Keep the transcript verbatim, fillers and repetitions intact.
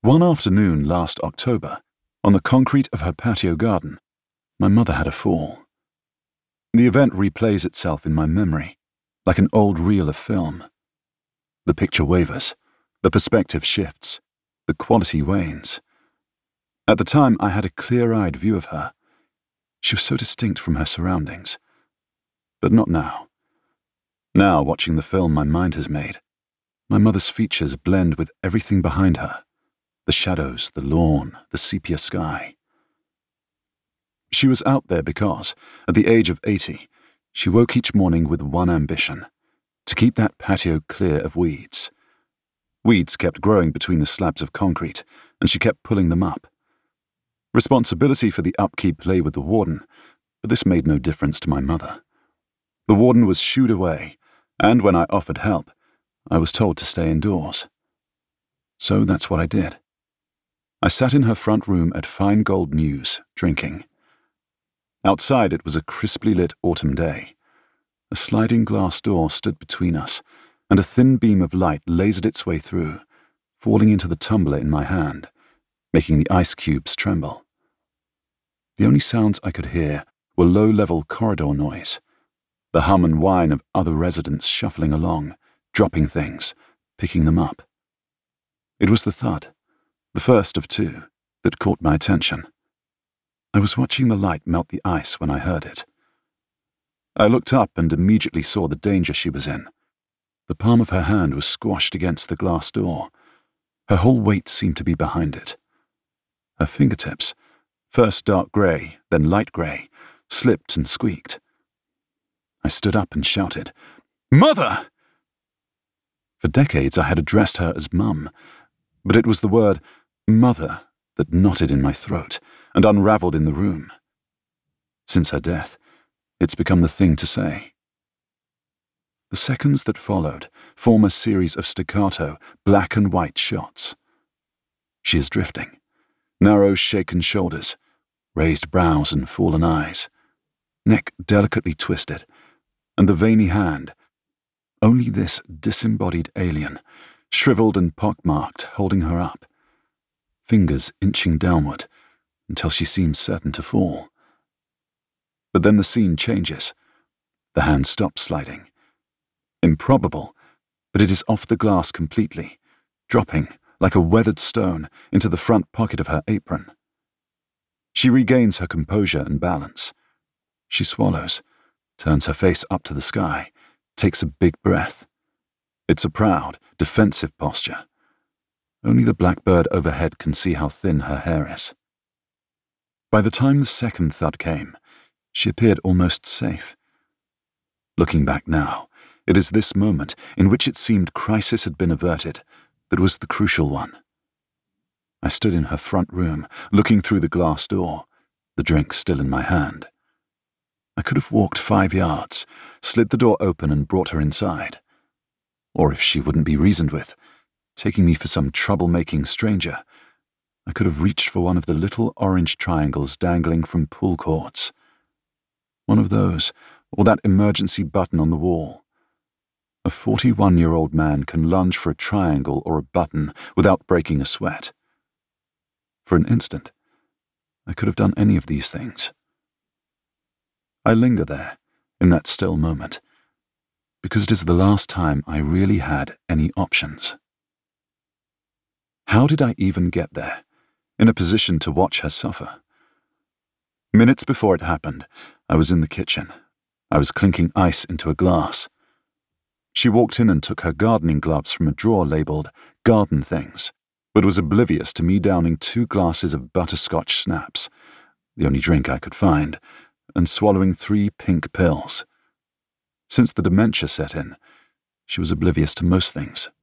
One afternoon last October, on the concrete of her patio garden, my mother had a fall. The event replays itself in my memory, like an old reel of film. The picture wavers, the perspective shifts, the quality wanes. At the time, I had a clear-eyed view of her. She was so distinct from her surroundings. But not now. Now, watching the film my mind has made, my mother's features blend with everything behind her. The shadows, the lawn, the sepia sky. She was out there because, at the age of eighty, she woke each morning with one ambition: to keep that patio clear of weeds. Weeds kept growing between the slabs of concrete, and she kept pulling them up. Responsibility for the upkeep lay with the warden, but this made no difference to my mother. The warden was shooed away, and when I offered help, I was told to stay indoors. So that's what I did. I sat in her front room at Fine Gold News, drinking. Outside it was a crisply lit autumn day. A sliding glass door stood between us, and a thin beam of light lasered its way through, falling into the tumbler in my hand, making the ice cubes tremble. The only sounds I could hear were low-level corridor noise, the hum and whine of other residents shuffling along, dropping things, picking them up. It was the thud, the first of two, that caught my attention. I was watching the light melt the ice when I heard it. I looked up and immediately saw the danger she was in. The palm of her hand was squashed against the glass door. Her whole weight seemed to be behind it. Her fingertips, first dark grey, then light grey, slipped and squeaked. I stood up and shouted, "Mother!" For decades I had addressed her as Mum, but it was the word mother that knotted in my throat and unravelled in the room. Since her death, it's become the thing to say. The seconds that followed form a series of staccato, black and white shots. She is drifting. Narrow, shaken shoulders, raised brows and fallen eyes, neck delicately twisted, and the veiny hand, only this disembodied alien, shriveled and pockmarked, holding her up, fingers inching downward until she seems certain to fall. But then the scene changes. The hand stops sliding. Improbable, but it is off the glass completely, dropping like a weathered stone into the front pocket of her apron. She regains her composure and balance. She swallows, turns her face up to the sky, takes a big breath. It's a proud, defensive posture. Only the blackbird overhead can see how thin her hair is. By the time the second thud came, she appeared almost safe. Looking back now, it is this moment, in which it seemed crisis had been averted, that was the crucial one. I stood in her front room, looking through the glass door, the drink still in my hand. I could have walked five yards, slid the door open and brought her inside. Or if she wouldn't be reasoned with, taking me for some trouble-making stranger, I could have reached for one of the little orange triangles dangling from pull cords. One of those, or that emergency button on the wall. A forty-one-year-old man can lunge for a triangle or a button without breaking a sweat. For an instant, I could have done any of these things. I linger there, in that still moment, because it is the last time I really had any options. How did I even get there, in a position to watch her suffer? Minutes before it happened, I was in the kitchen. I was clinking ice into a glass. She walked in and took her gardening gloves from a drawer labelled "Garden Things," but was oblivious to me downing two glasses of butterscotch schnapps, the only drink I could find, and swallowing three pink pills. Since the dementia set in, she was oblivious to most things.